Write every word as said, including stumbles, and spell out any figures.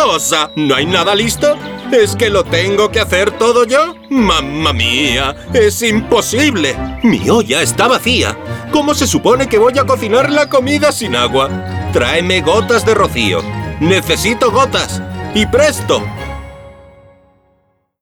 cosa? ¿No hay nada listo? ¿Es que lo tengo que hacer todo yo? ¡Mamma mía! ¡Es imposible! Mi olla está vacía. ¿Cómo se supone que voy a cocinar la comida sin agua? Tráeme gotas de rocío. Necesito gotas. ¡Y presto!